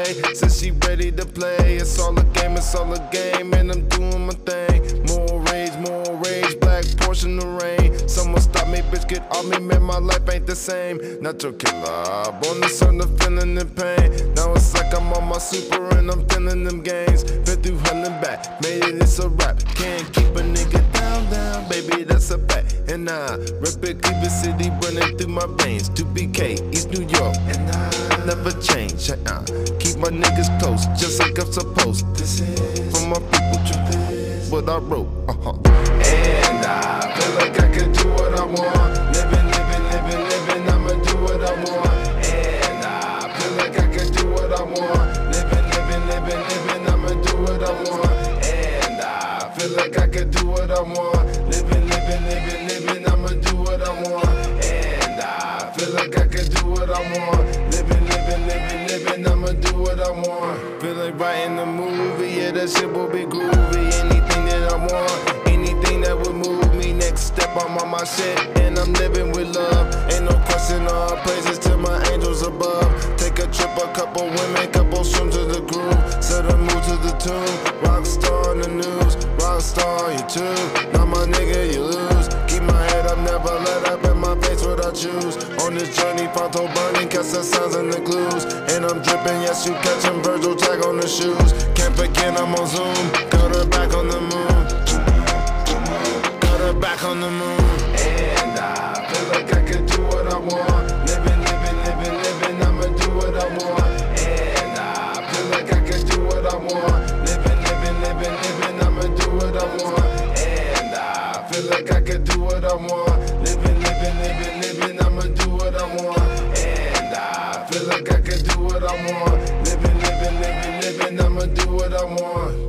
way. Says she ready to play. It's all a game, it's all a game, and I'm doing my thing. More rage, black portion of rain. Someone stop me, bitch, get off me, man, my life ain't the same. Natural killer, born to serve the feeling in pain. Now it's like I'm on my super and I'm feeling them gains. Been through hell and back, made it, it's a rap. Can't keep a nigga down, baby, that's a fact. And I rep it, Cleveland City running through my veins. 2BK, East New York, and I never change. Keep my niggas close, just like I'm supposed. This is for my people, truth is what I wrote. And I feel like I can do what I want. Living, I'ma do what I want. And I feel like I can do what I want. Living, I'ma do what I want. And I feel like I can do what I want. Living, I'ma do what I want. And I feel like I can do what I want. Living, I'ma do what I want. Feel like writing a movie, yeah, that shit will be groovy. Anything that I want, anything that would move me. Next step, I'm on my shit, and I'm living with love. Ain't no question, all praises to my angels above. Take a trip, a couple women, couple swims to the groove. Set a move to the tune, rock star in the news. Rock star, you too, now my nigga, you lose. Keep my head up, never let up in my face what I choose. On this journey, photo burning, catch the signs and the clues. And I'm dripping, yes, you catching Virgil tag on the shoes. Can't forget I'm on Zoom, got her back on the moon. Got her back on the moon. And I feel like I can do what I want. Living, I'ma do what I want. And I feel like I can do what I want. Living, I'ma do what I want. And I feel like I can do what I want. Living, I'ma do what I want. And I feel like I can do what I want. Living, I'ma do what I want.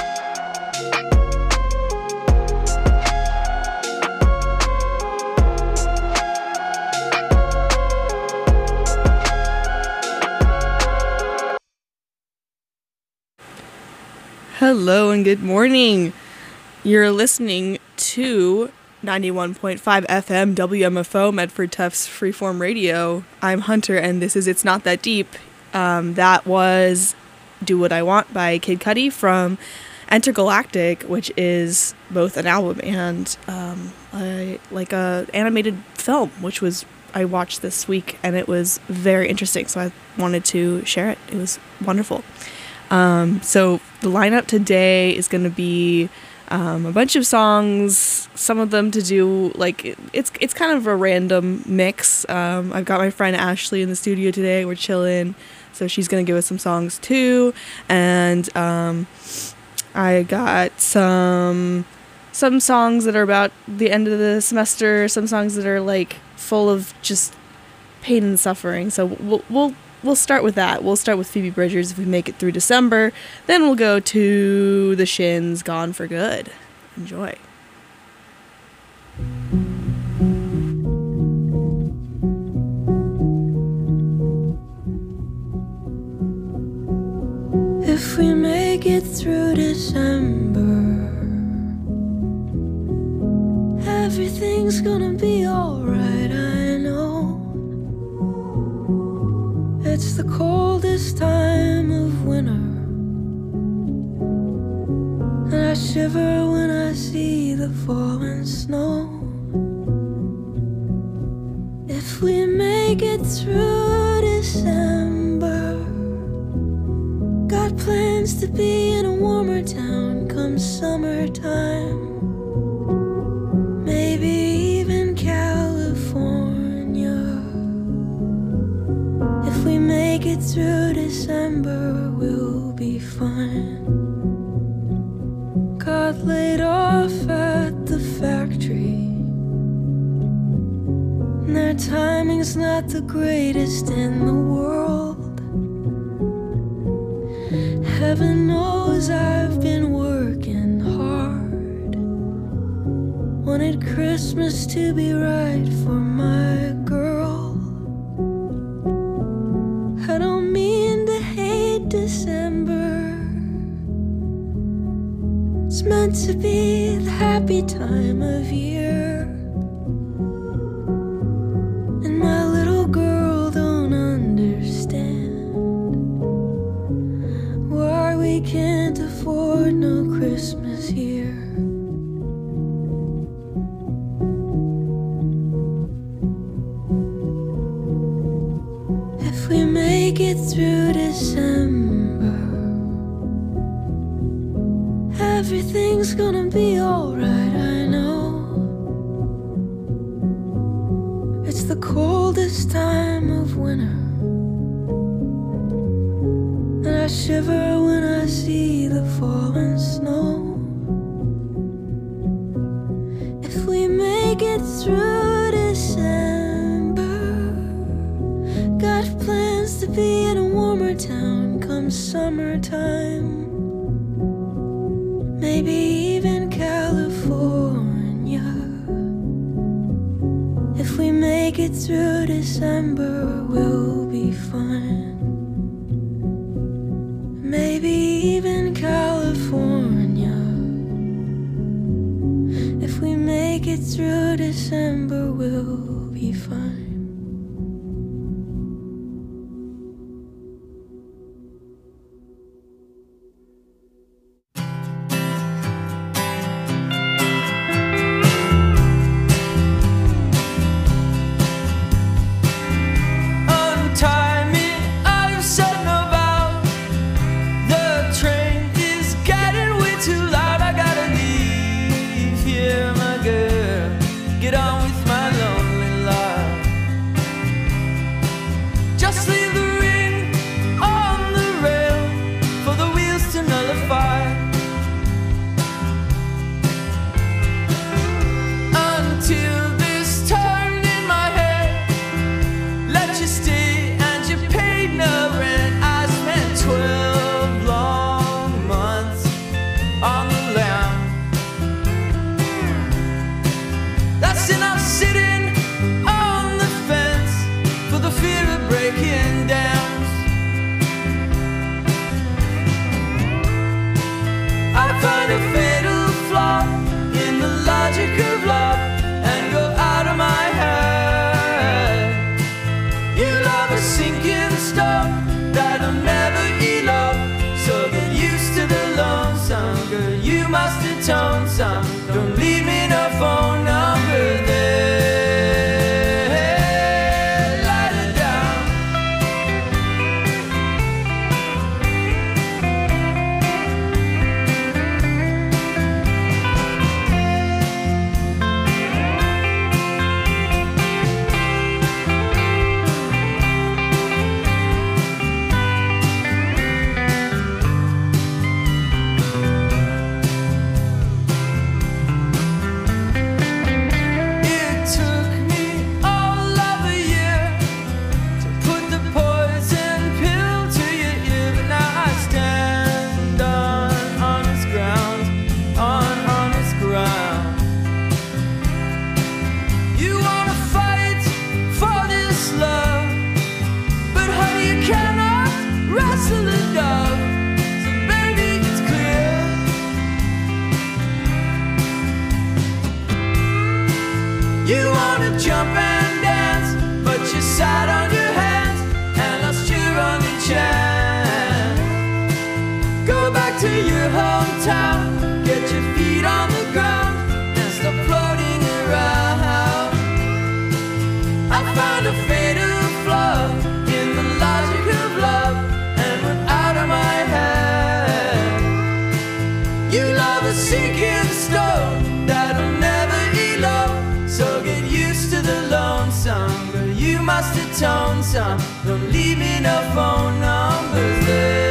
Hello and good morning. You're listening to 91.5 FM WMFO Medford Tufts Freeform Radio. I'm Hunter and this is It's Not That Deep. That was Do What I Want by Kid Cudi from Intergalactic, which is both an album and a animated film, which I watched this week and it was very interesting, so I wanted to share it. It was wonderful. So the lineup today is going to be a bunch of songs, some of them to do, like, it's kind of a random mix. I've got my friend Ashley in the studio today. We're chilling, so she's going to give us some songs too. And I got some songs that are about the end of the semester, some songs that are, like, full of just pain and suffering. So we'll start with that. We'll start with Phoebe Bridgers if we make it through December. Then we'll go to the Shins, Gone for Good. Enjoy. If we make it through December, everything's gonna be alright, I know. It's the coldest time of winter, and I shiver when I see the falling snow. If we make it through December, got plans to be in a warmer town come summertime. Maybe even California. If we make it through December, we'll be fine. Got laid off at the factory, and their timing's not the greatest in the world. Heaven knows I've been working hard. Wanted Christmas to be right for my girl. I don't mean to hate December. It's meant to be the happy time of year. And my little girl don't understand. If we make it through December, everything's gonna be alright, I know. It's the coldest time of winter, and I shiver when I see the falling snow. If we make it through December, got plans to be in a warmer town come summertime. Maybe even California. If we make it through December, we'll be fine. Maybe even California. If we make it through December, we'll be fine. Don't leave me no phone numbers there.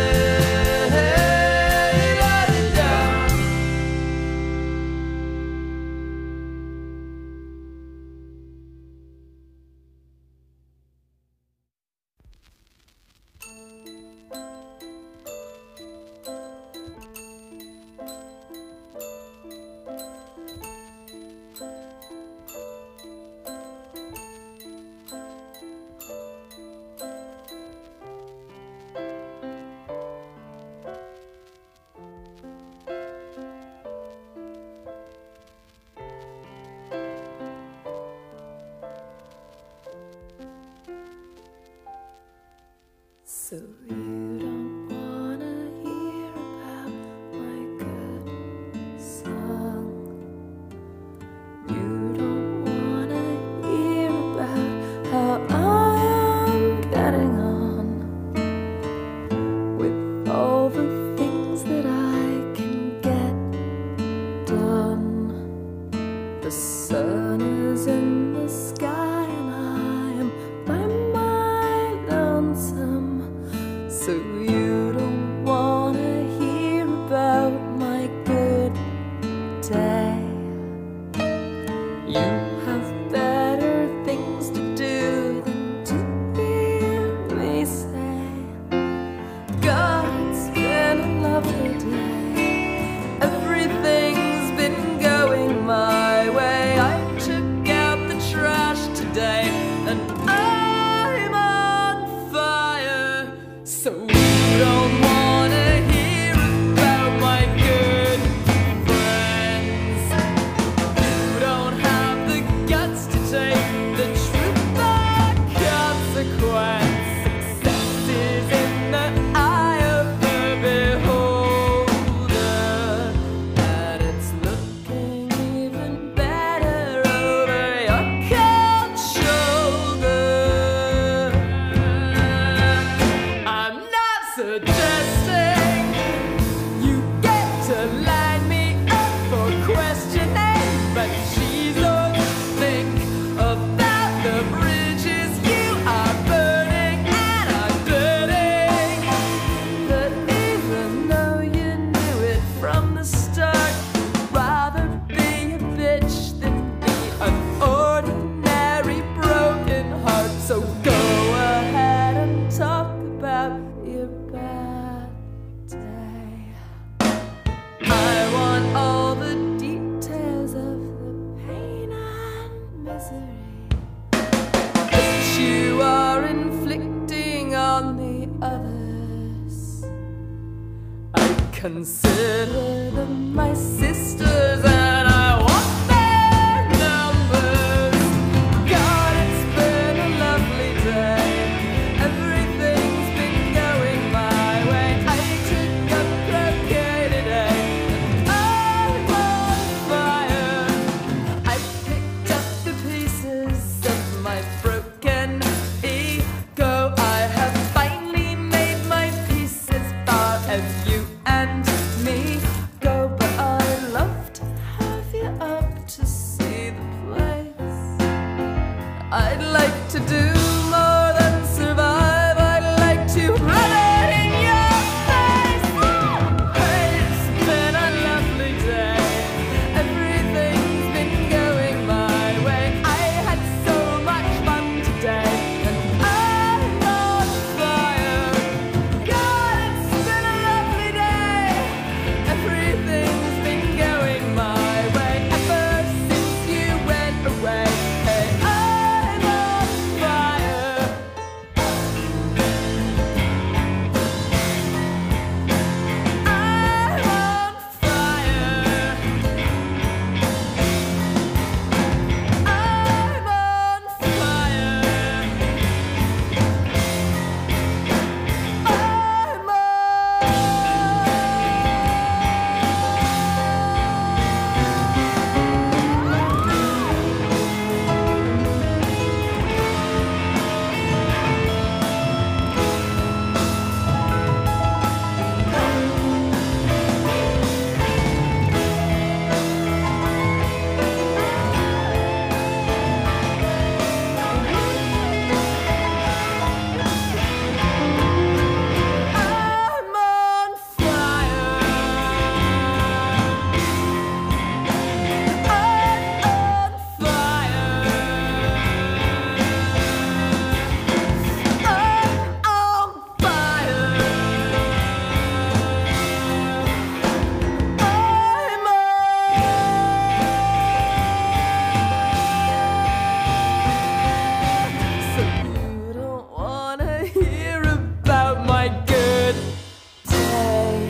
So you don't wanna hear about my good song. You don't wanna hear about how I'm getting So you don't wanna hear about my good day. You have better things to do than to hear me say, God, it's been a lovely day. Everything's been going my way. I took out the trash today and I'm on fire. So you don't wanna hear about my good friends. You don't have the guts to take the truth by consequence. Success is in the eye of the beholder, and it's looking even better over your cold shoulder. I'm not suggesting you get to line me up for questioning, but she's all to think about the bridges you are burning and I'm burning. But even though you knew it from the start, rather be a bitch than be an ordinary broken heart. So go ahead and talk about your bad day. I want all the details of the pain and misery that you are inflicting on the others. I consider them my sisters and I want their numbers. God, it's been a lovely day. Everything's been going my way. I took up croquet today and I'm on fire. I picked up the pieces of my broken ego. I have finally made my peace as far as you and me go. But I'd love to have you up to see the place. I'd like to do more than survive. I'd like to run it in your face. Hey, it's been a lovely day. Everything's been going my way. I had so much fun today and I'm on fire. God, it's been a lovely day. Everything's been going my way ever since you went away. Hey, I'm on fire. I'm on fire. I'm on fire. I'm I'm on fire. I'm on fire. I'm on fire. So you don't wanna hear about my good day.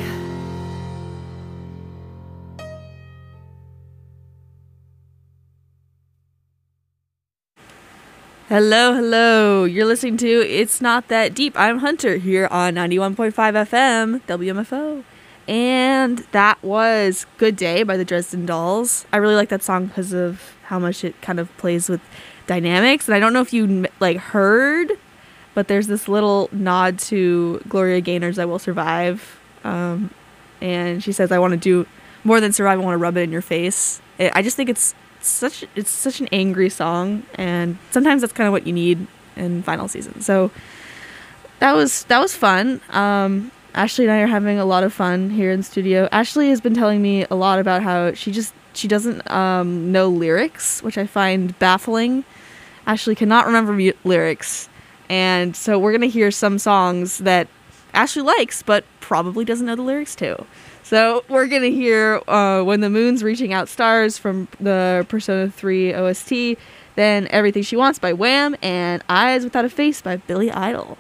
Hello, hello. You're listening to It's Not That Deep. I'm Hunter here on 91.5 FM, WMFO. And that was Good Day by the Dresden Dolls. I really like that song because of how much it kind of plays with dynamics. And I don't know if you heard, but there's this little nod to Gloria Gaynor's I Will Survive. And she says, I want to do more than survive, I want to rub it in your face. I just think it's such an angry song, and sometimes that's kind of what you need in final season. So that was fun. Ashley and I are having a lot of fun here in the studio. Ashley has been telling me a lot about how she doesn't know lyrics, which I find baffling. Ashley cannot remember lyrics, and so we're gonna hear some songs that Ashley likes but probably doesn't know the lyrics to. So we're gonna hear When the Moon's Reaching Out Stars from the Persona 3 OST, then Everything She Wants by Wham, and Eyes Without a Face by Billy Idol.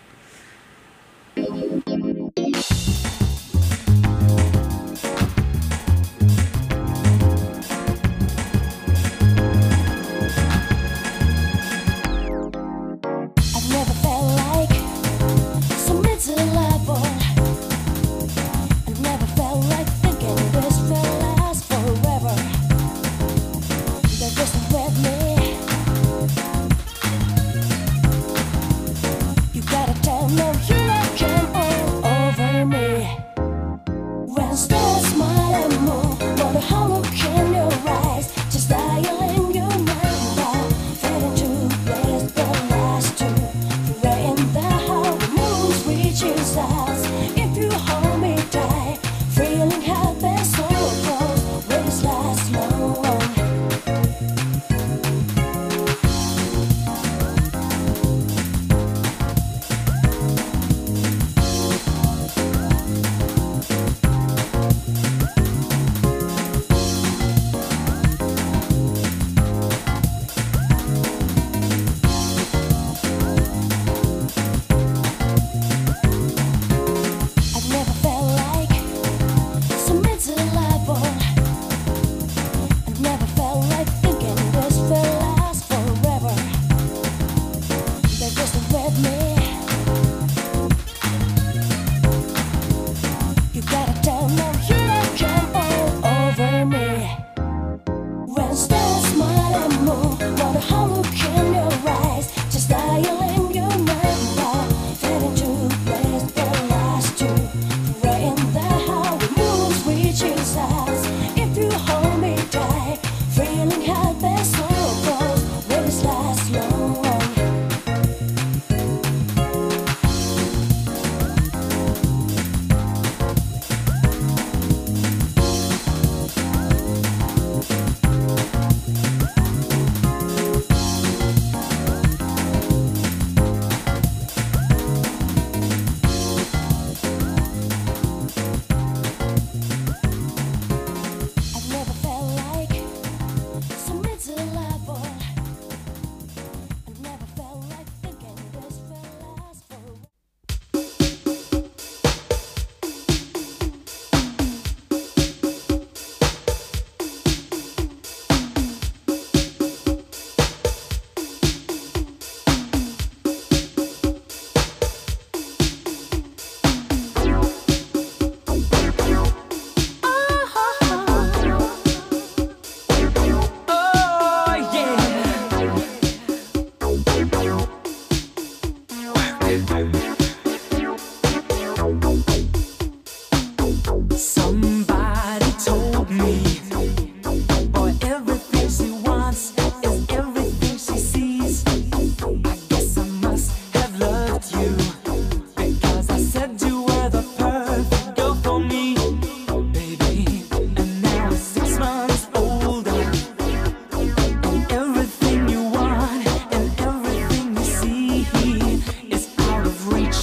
Reach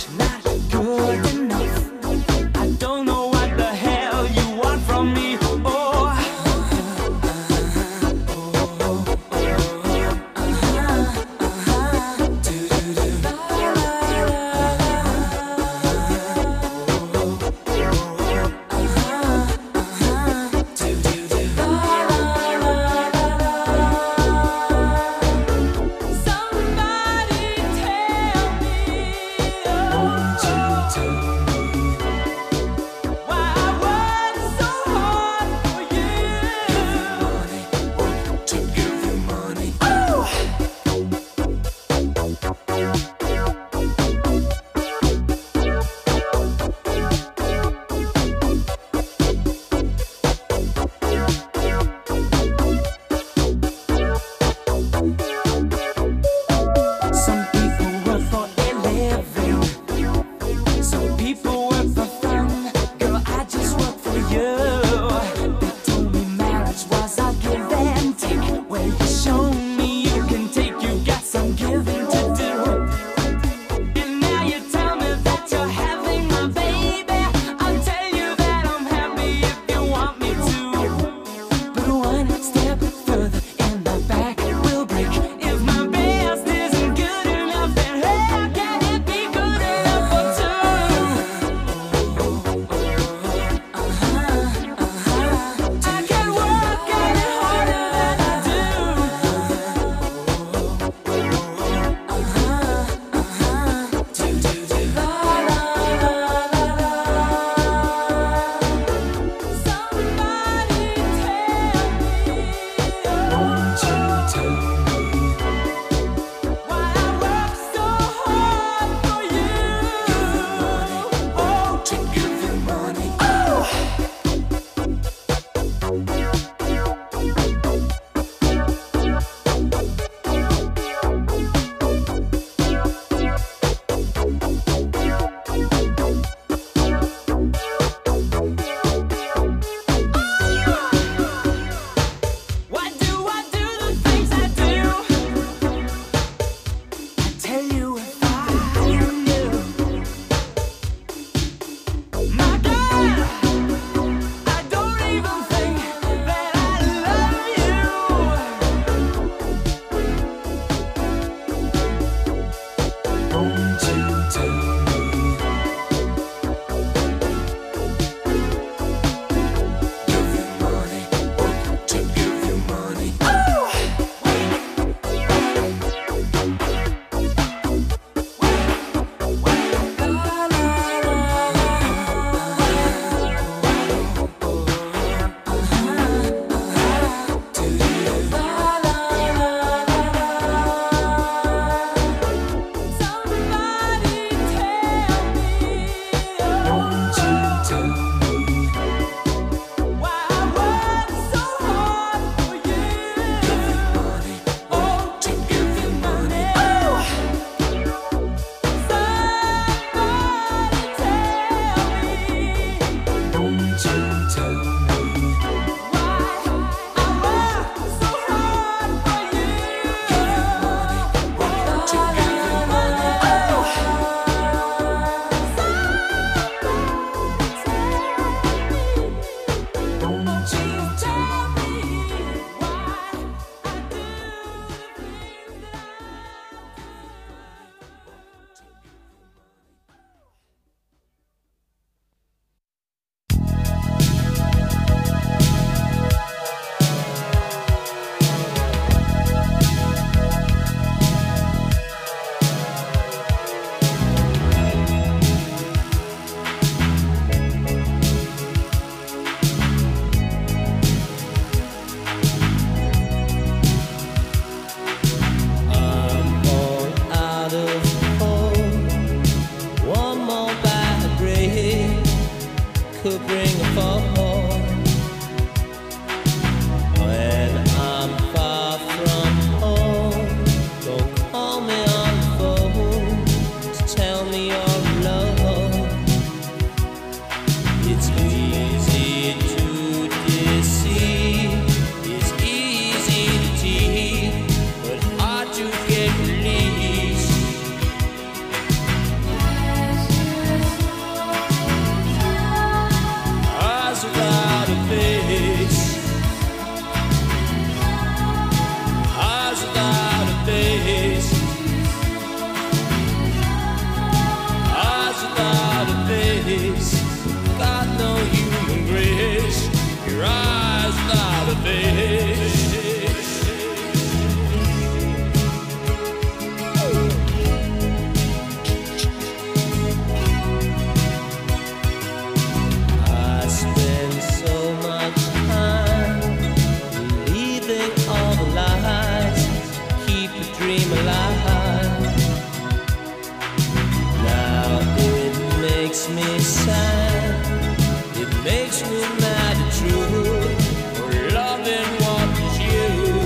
makes me sad. It makes me mad and true for loving what is you.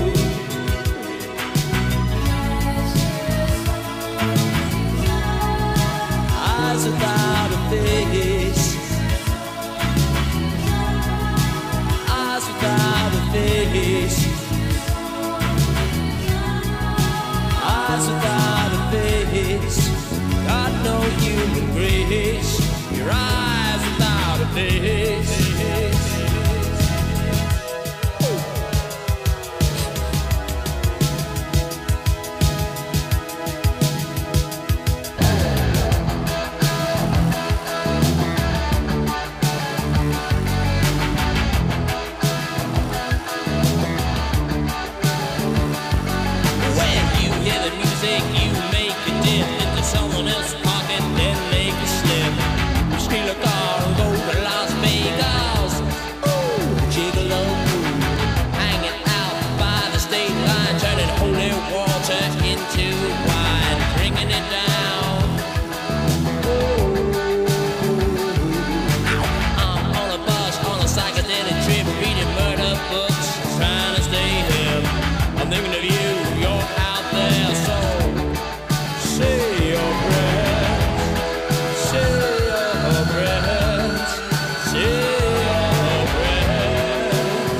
Eyes without a face, eyes without a face, eyes without a face. Got no human grace. Your eyes without a face. When you hear the music, you make a dip into someone else's pocket, then make a slip. You steal a car and go to Las Vegas. Ooh, gigolo, hanging out by the state line, turning holy water into wine, drinking it down. I'm on a bus, on a psychedelic trip, reading murder books, trying to stay hip. I'm thinking of you, you're out there, so say your prayers, say your prayers, say your prayers.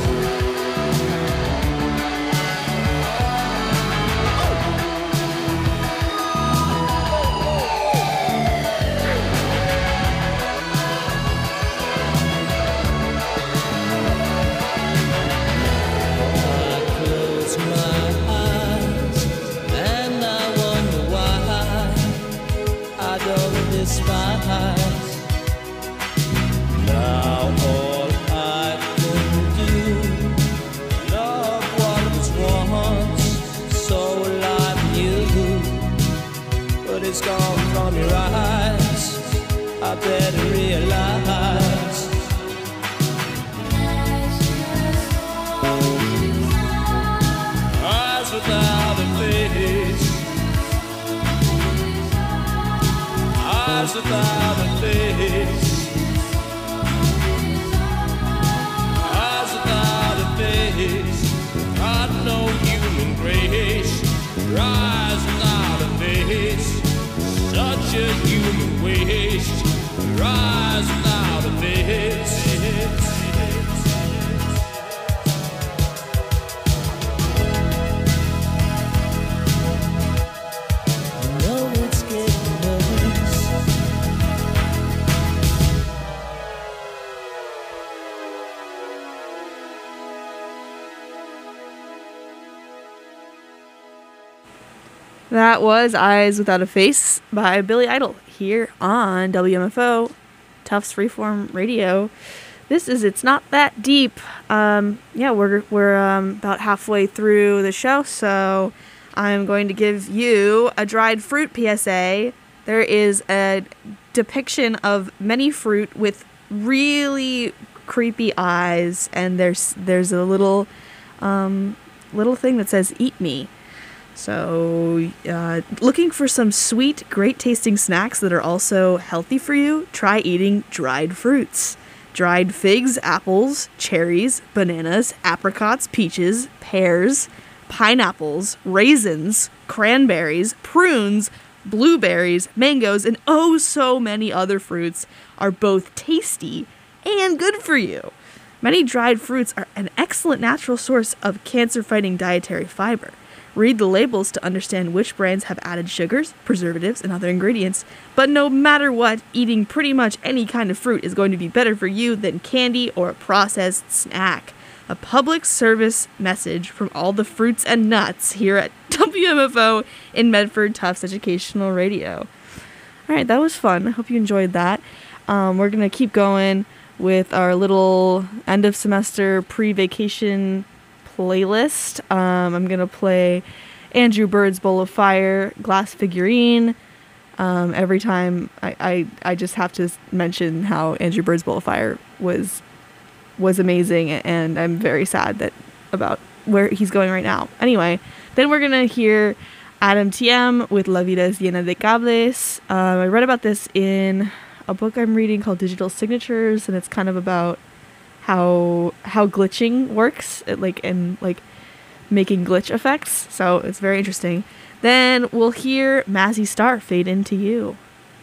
I close my eyes and I wonder why I don't despise. Now all I can do, love what was once so like you, but it's gone from your eyes. I better realize. Eyes without a face, eyes without a face, eyes without a face. Got no human grace. Your eyes without a face, such a human waste. Your eyes without a face. No, it's getting worse. That was Eyes Without a Face by Billy Idol here on WMFO, Tufts Freeform Radio. This is It's Not That Deep. We're about halfway through the show, so I'm going to give you a dried fruit PSA. There is a depiction of many fruit with really creepy eyes, and there's a little thing that says "Eat me." So, looking for some sweet, great-tasting snacks that are also healthy for you? Try eating dried fruits. Dried figs, apples, cherries, bananas, apricots, peaches, pears, pineapples, raisins, cranberries, prunes, blueberries, mangoes, and oh so many other fruits are both tasty and good for you. Many dried fruits are an excellent natural source of cancer-fighting dietary fiber. Read the labels to understand which brands have added sugars, preservatives, and other ingredients. But no matter what, eating pretty much any kind of fruit is going to be better for you than candy or a processed snack. A public service message from all the fruits and nuts here at WMFO in Medford Tufts Educational Radio. Alright, that was fun. I hope you enjoyed that. We're going to keep going with our little end of semester pre-vacation playlist. I'm gonna play Andrew Bird's Bowl of Fire, Glass Figurine. Every time I just have to mention how Andrew Bird's Bowl of Fire was amazing, and I'm very sad about where he's going right now. Anyway, then we're gonna hear Adam TM with La Vida es llena de cables. I read about this in a book I'm reading called Digital Signatures, and it's kind of about how glitching works, and making glitch effects. So it's very interesting. Then we'll hear Mazzy Star, Fade Into You.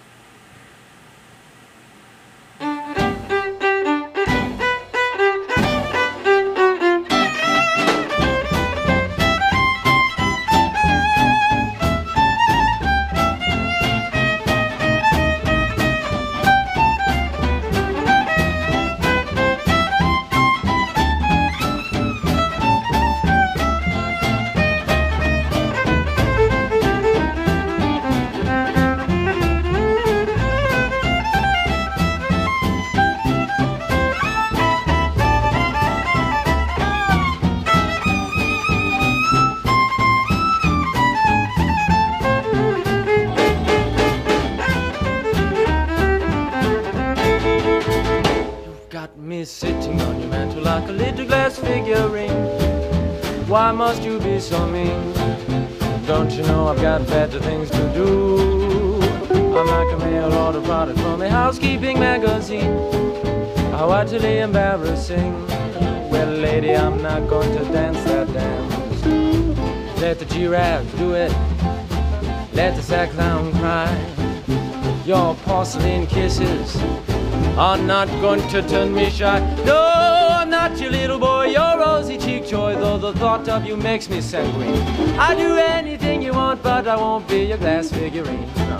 Sitting on your mantle like a little glass figurine. Why must you be so mean? Don't you know I've got better things to do? I'm like a mail order product from a housekeeping magazine. How utterly embarrassing. Well, lady, I'm not going to dance that dance. Let the giraffe do it. Let the sack clown cry. Your porcelain kisses are not going to turn me shy. No, I'm not your little boy, your rosy-cheeked joy, though the thought of you makes me sanguine. I'll do anything you want, but I won't be your glass figurine. No.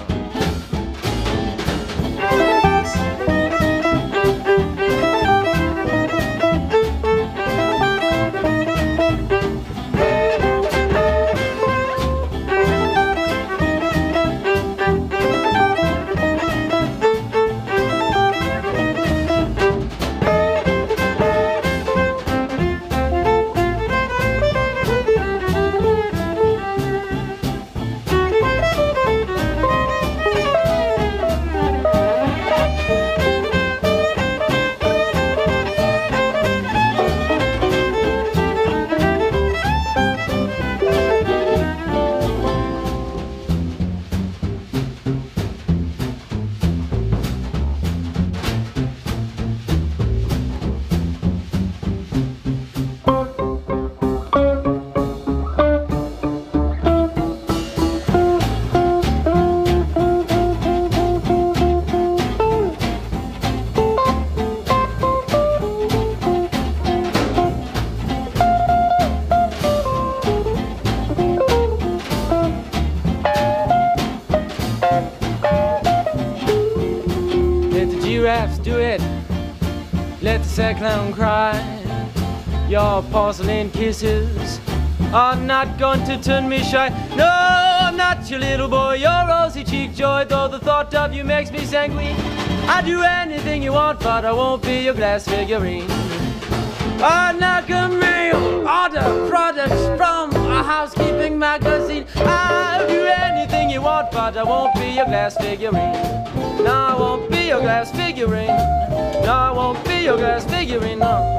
Do it, let the sad clown cry. Your porcelain kisses are not going to turn me shy. No, I'm not your little boy, your rosy-cheeked joy, though the thought of you makes me sanguine. I'll do anything you want, but I won't be your glass figurine. I'm like a mail order product from a housekeeping magazine. I'll do anything you want, but I won't be your glass figurine. No, I won't be your glass figurine. No, I won't be your glass figurine, no.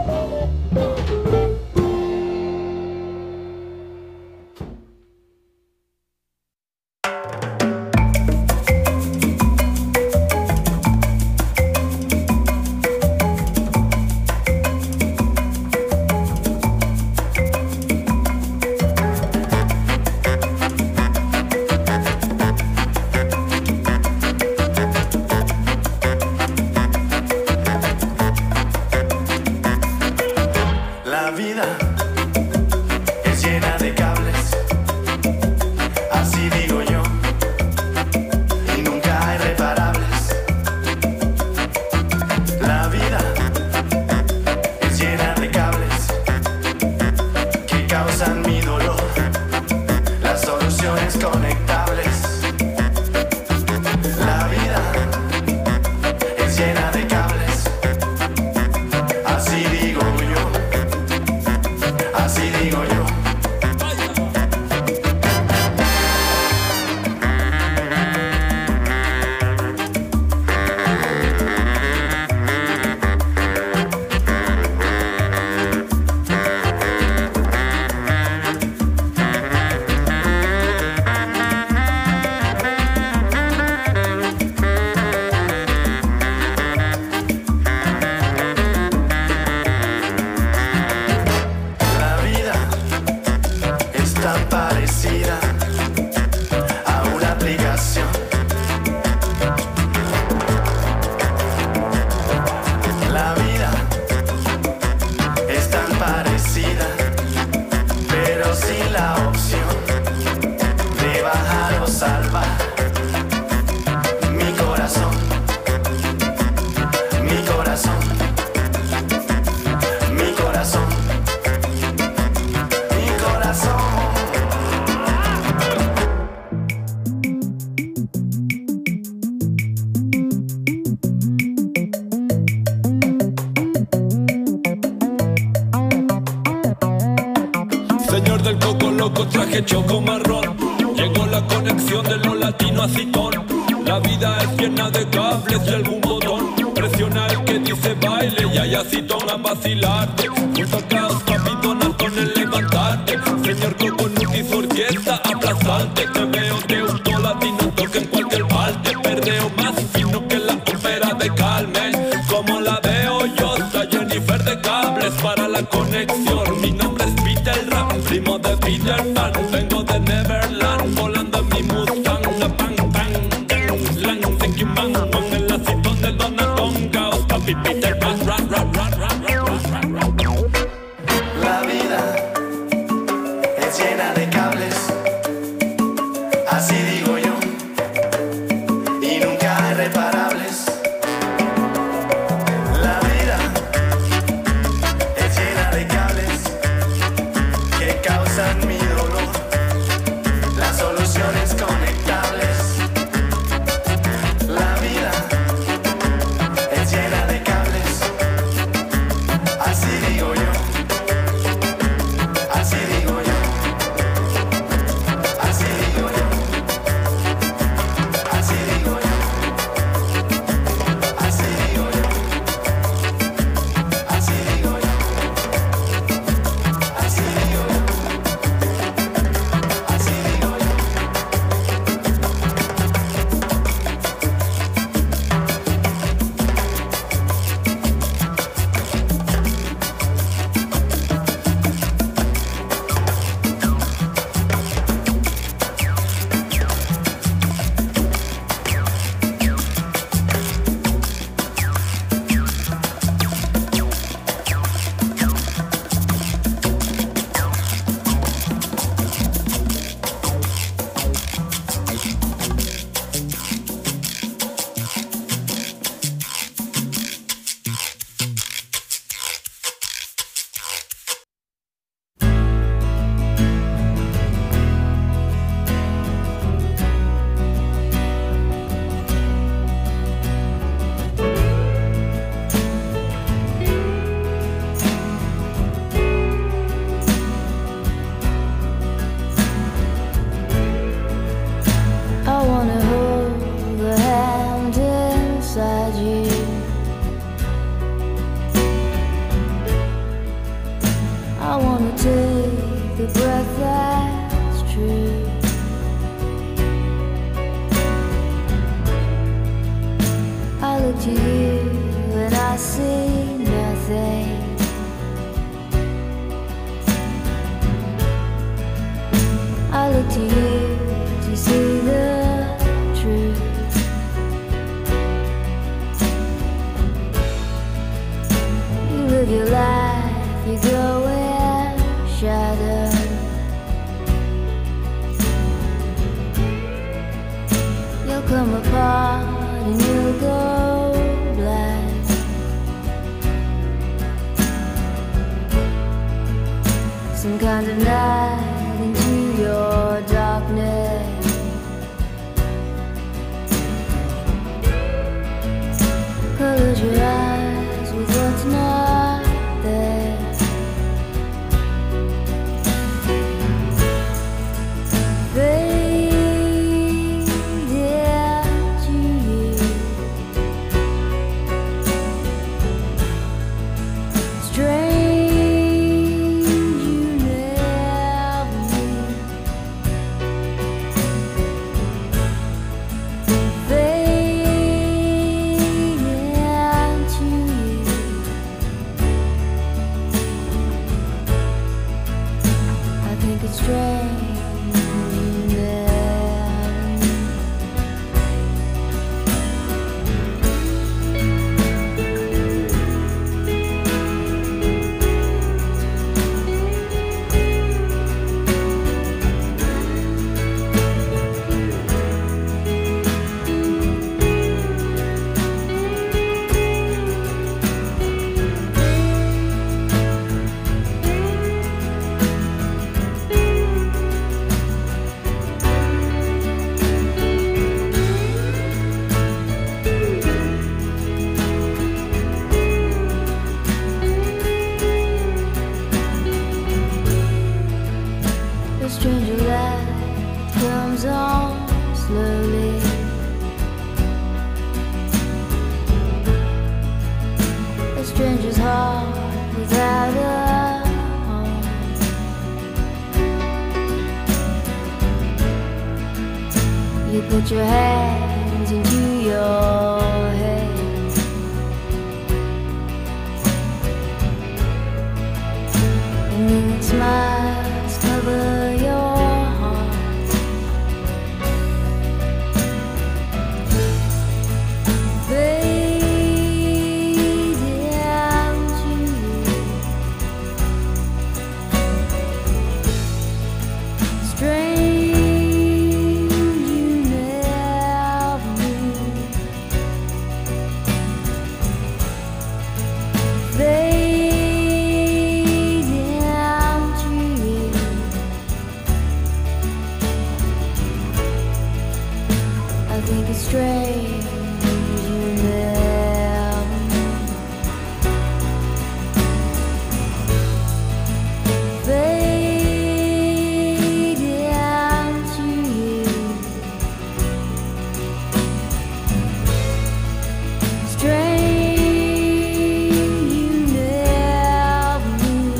loco, traje choco marrón. Llegó la conexión de lo latino a Citón. La vida es llena de cables y algún botón. Presiona el que dice baile y hay a Citón a vacilarte. Junto al caos, capitonas con el levantarte. Señor Coconut y su orquesta aplastante. Te veo que un todo latino toca en cualquier parte. Perdeo más fino que la ópera de Carmen. Como la veo yo, está Jennifer de cables para la conexión. Mi nombre es Peter Rap, primo de Peter Pan. Vengo de Neverland, volando en mi Mustang. Bang, bang, gang, lang, thank you, man. Con el lacitón de Donatón, caos, papi Peter Pan. Rap, rap, rap, rap, rap, rap, rap. La vida es llena de cables, así digo yo, y nunca hay reparables. La vida es llena de cables que causan mi dolor. Las soluciones conectables. La vida es llena de cables, así digo yo. Así digo yo, así digo yo, así digo yo, así digo yo, así digo yo, así digo yo, así digo yo. I wanna hold the hand inside you. I wanna take the breath that's true. I look to you and I see nothing. I look to you to see the truth. You live your life, you go in shadow. You'll come apart and you'll go black. Some kind of night into your darkness. Close your eyes with what's not there. Fade into stranger's heart without a home. You put your hands into your head, and then smiles cover your heart. Fade down to you, strange you never knew. Fade down to you, I think it's strange you never knew. Fade down to you, strange you never knew.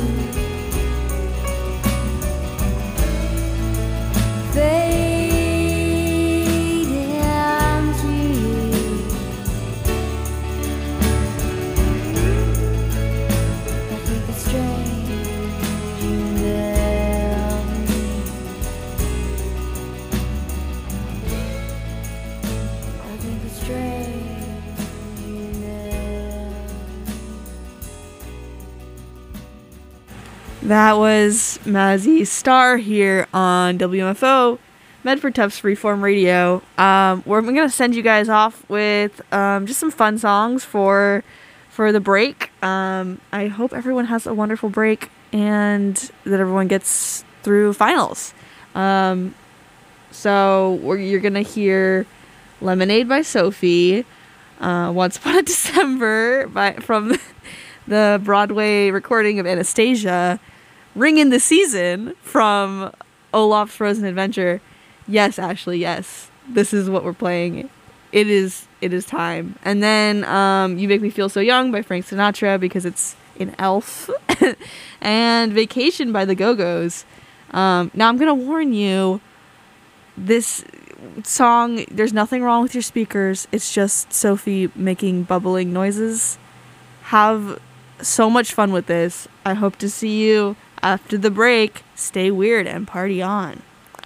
Fade down to you, I think it's strange you never knew. I think it's strange you never. That was Mazzy Star here on WMFO, Medford Tufts Freeform Radio. We're going to send you guys off with just some fun songs for the break. I hope everyone has a wonderful break and that everyone gets through finals. You're going to hear Lemonade by Sophie, Once Upon a December from the Broadway recording of Anastasia, Ring in the Season from Olaf's Frozen Adventure. Yes, Ashley, yes. This is what we're playing. It is time. And then You Make Me Feel So Young by Frank Sinatra because it's in Elf. And Vacation by the Go-Go's. Now I'm going to warn you, this song, there's nothing wrong with your speakers. It's just Sophie making bubbling noises. Have so much fun with this. I hope to see you after the break. Stay weird and party on.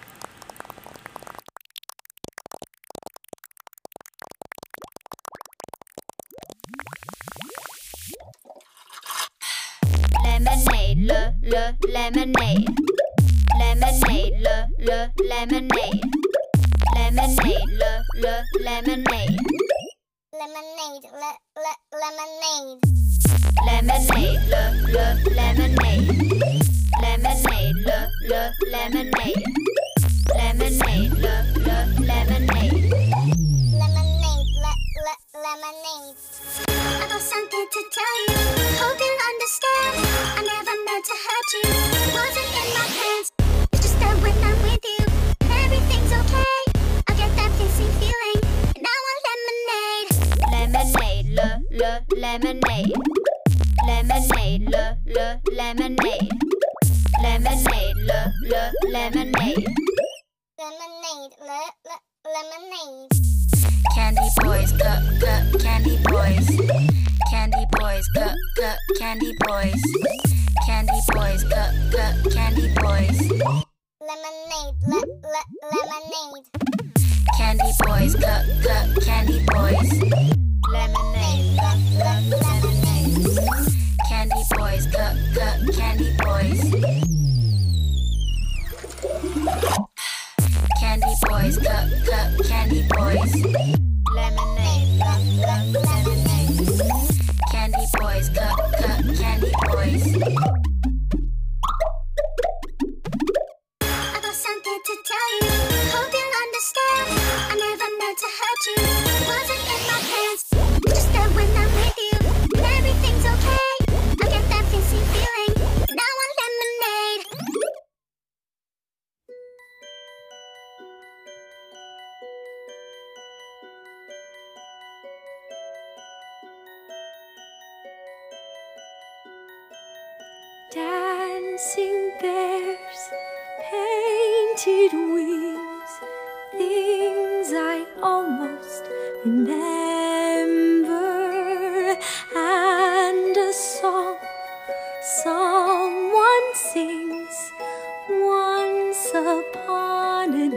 Lemonade, lemonade. Lemonade, lemonade. Lemonade, lemonade. Lemonade, lemonade. Lemonade, lemonade. Lemonade, lemonade. Lemonade, lemonade. Lemonade, I've got something to tell you. Hope you'll understand. I never meant to hurt you. Wasn't in my plans. It's just that when I'm with you, everything's okay. I get that fizzy feeling, and I want lemonade. Lemonade, lemonade. Lemonade, lemonade. Lemonade, lemonade. Lemonade, lemonade. Candy boys, candy boys. Candy boys, candy boys. Candy boys, candy boys. Lemonade, lemonade. Candy boys, candy boys. Lemonade, lemonade. Candy boys, candy boys. Candy boys, candy boys. Lemonade, lemonade. Candy boys, candy boys. I got something to tell you. Hope you'll understand. I never meant to hurt you. Wasn't in my plans. Just that when I'm with you, everything's okay. I get that fizzy feeling, and I want lemonade. Dancing bears, painted wings, things I almost remember, and a song someone sings once upon a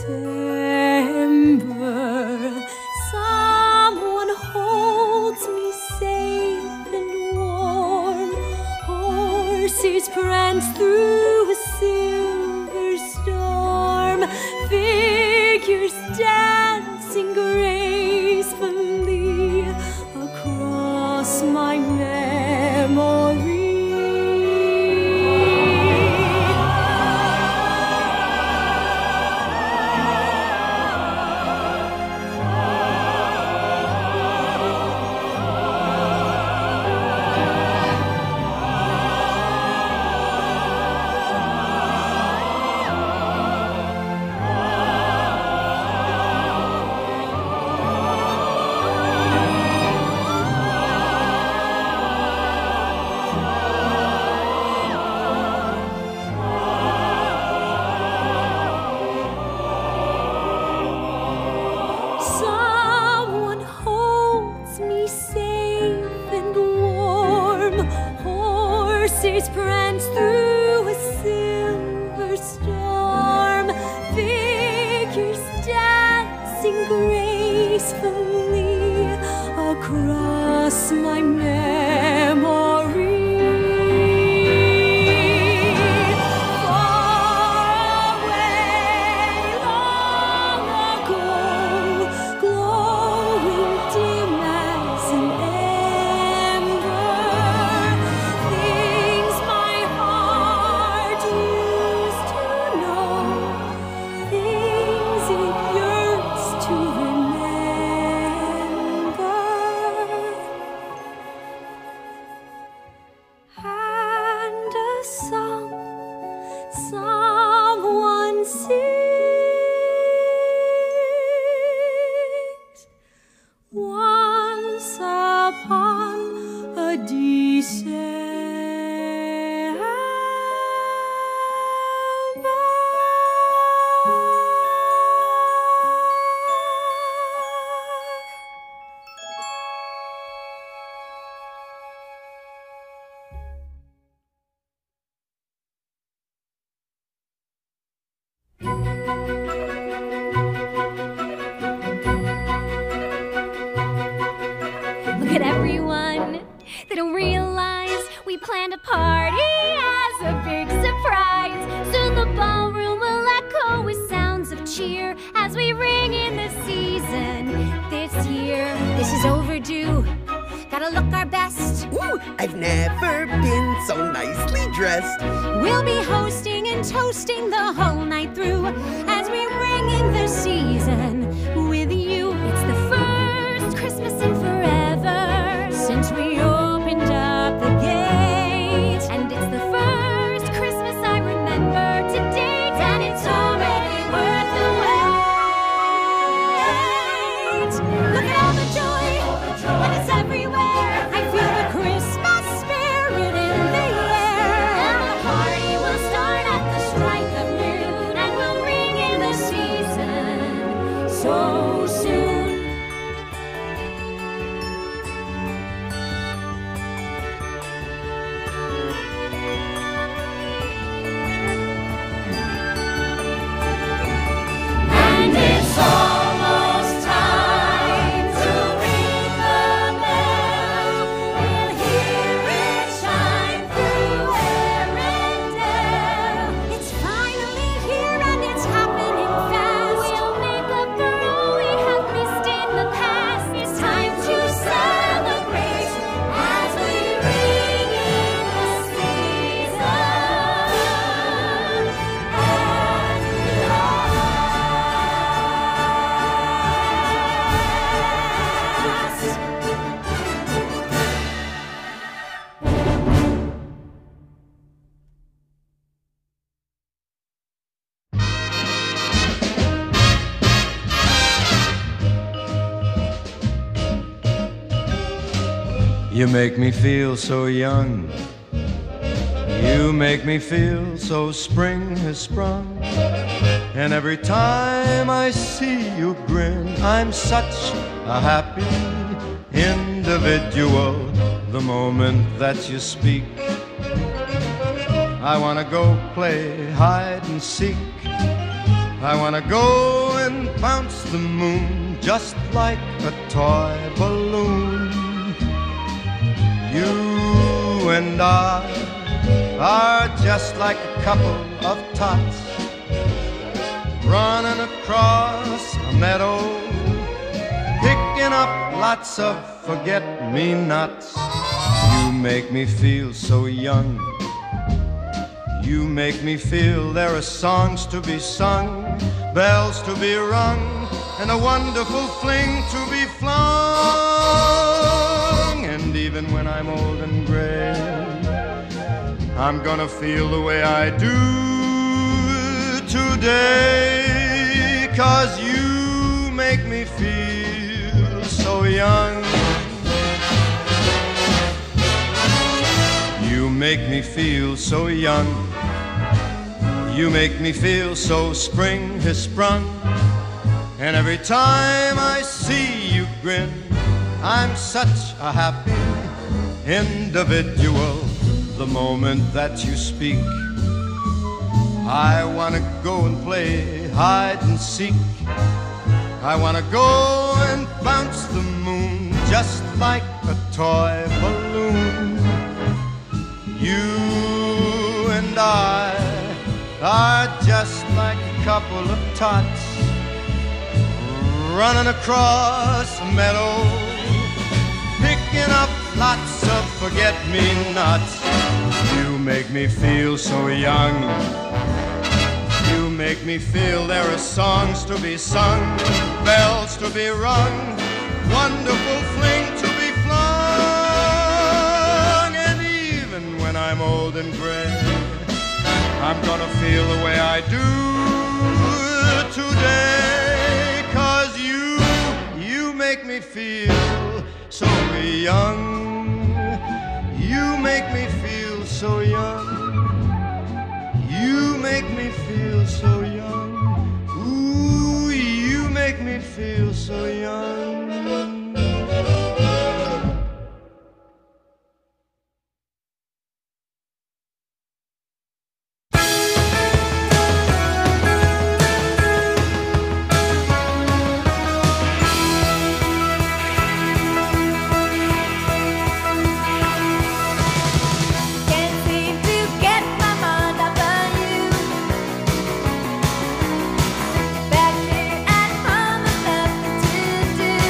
December. Someone holds me safe and warm. Horses prance through a silver storm. Figures dancing gracefully across my memory. Someone holds me safe and warm. Horses prance through a silver storm. Figures dancing gracefully across my memory. Far away, long ago, glowing dim as an ember, things my heart used to know, things it yearns to remember. And a song someone sings once upon a Look at everyone. They don't realize we planned a party as a big surprise. Soon the ballroom will echo with sounds of cheer as we ring in the season this year. This is overdue. Gotta look our best. Ooh, I've never been so nicely dressed. We'll be hosting and toasting the whole night through as we ring in the season with you. It's the first Christmas in forever since we opened up the gate. And it's the first Christmas I remember to date. And it's already worth the wait. Look at all the joy, and it's everywhere. I feel the Christmas spirit in the air. And the party will start at the strike of noon, and we'll ring in the season so soon. And it's almost time to ring the bell. We'll hear it chime through Arendelle. It's finally here and it's happening fast. We'll make up for all we have missed in the past. It's time to celebrate as we ring in the season at last. You make me feel so young. You make me feel so spring has sprung, and every time I see you grin, I'm such a happy individual. The moment that you speak, I wanna go play hide and seek. I wanna go and bounce the moon just like a toy balloon. You and I are just like a couple of tots running across a meadow, picking up lots of forget-me-nots. You make me feel so young. You make me feel there are songs to be sung, bells to be rung, and a wonderful fling to be flung. And even when I'm old and gray, I'm gonna feel the way I do today, 'cause you make me feel so young. You make me feel so young. You make me feel so spring has sprung, and every time I see you grin, I'm such a happy individual. The moment that you speak, I wanna go and play hide and seek. I wanna go and bounce the moon just like a toy balloon. You and I are just like a couple of tots running across a meadow, picking up lots of forget-me-nots. You make me feel so young. You make me feel there are songs to be sung, bells to be rung, wonderful fling to be flung. And even when I'm old and gray, I'm gonna feel the way I do today, 'cause you make me feel so young. You make me feel so young. You make me feel so young. Ooh, you make me feel so young. Back here at home, there's nothing to do.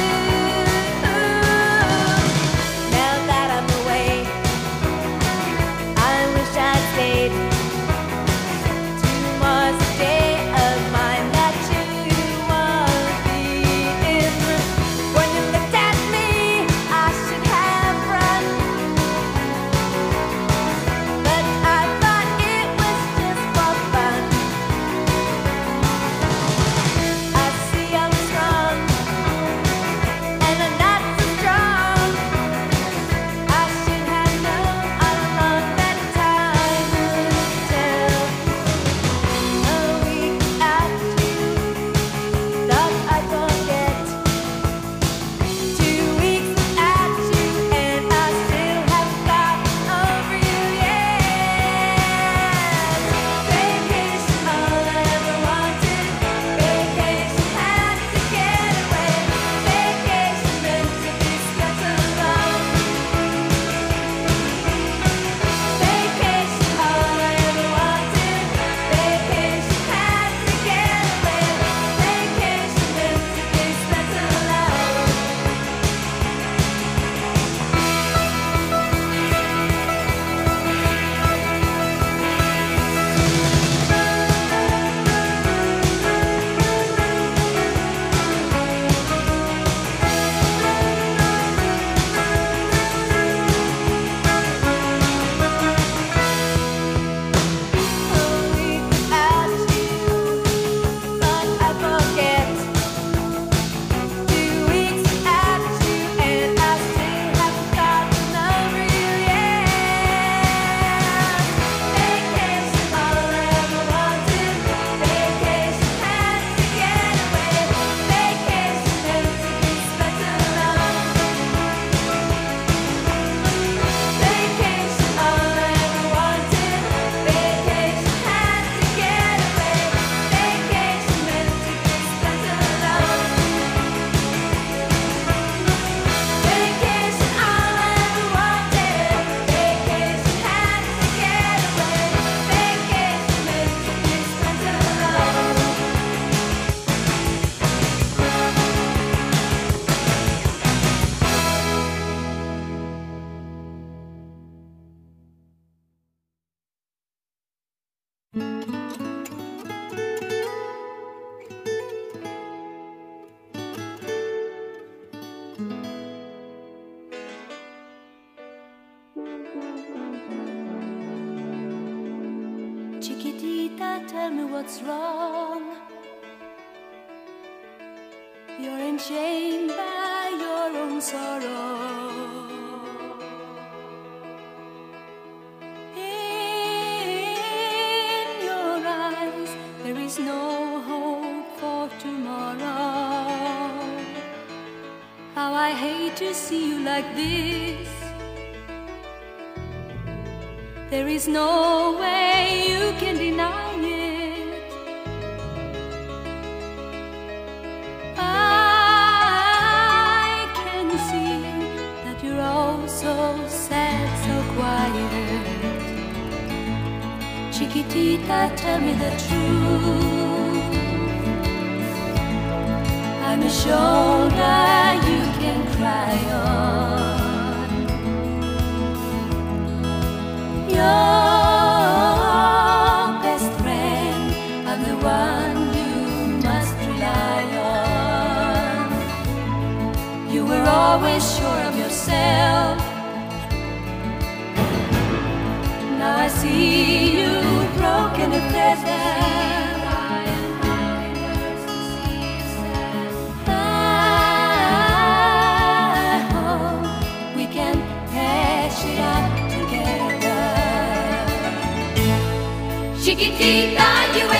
tell me what's wrong. You're enchained by your own sorrow. In your eyes, there is no hope for tomorrow. How I hate to see you like this. There is no way you can deny it. I can see that you're all so sad, so quiet. Chiquitita, tell me the truth. I'm a shoulder you can cry on. Your best friend, I'm the one you must rely on. You were always sure of yourself. Now I see you broken and feathered. I hope we can patch it up together. Chiquitita, you